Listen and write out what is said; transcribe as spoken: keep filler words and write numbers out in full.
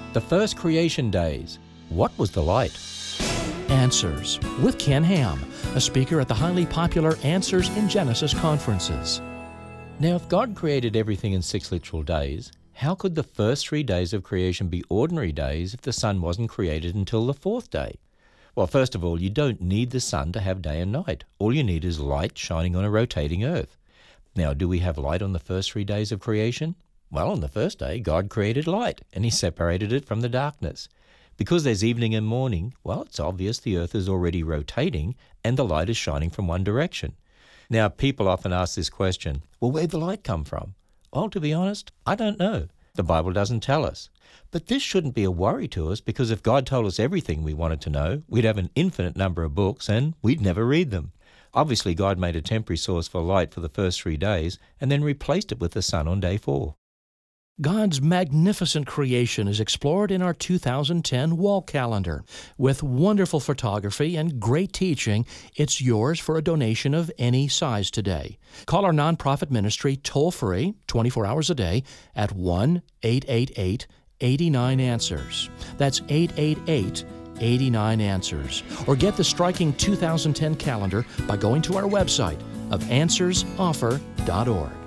The first creation days. What was the light? Answers with Ken Ham, a speaker at the highly popular Answers in Genesis conferences. Now, if God created everything in six literal days, how could the first three days of creation be ordinary days if the sun wasn't created until the fourth day? Well, first of all, you don't need the sun to have day and night. All you need is light shining on a rotating earth. Now, do we have light on the first three days of creation? Well, on the first day, God created light, and He separated it from the darkness. Because there's evening and morning, well, it's obvious the earth is already rotating, and the light is shining from one direction. Now, people often ask this question, well, where'd the light come from? Well, to be honest, I don't know. The Bible doesn't tell us. But this shouldn't be a worry to us, because if God told us everything we wanted to know, we'd have an infinite number of books, and we'd never read them. Obviously, God made a temporary source for light for the first three days, and then replaced it with the sun on day four. God's magnificent creation is explored in our two thousand ten wall calendar. With wonderful photography and great teaching, it's yours for a donation of any size today. Call our nonprofit ministry toll-free, twenty-four hours a day, at one eight eight eight, eight nine, answers. That's eight eight eight, eight nine, answers. Or get the striking two thousand ten calendar by going to our website of answers offer dot org.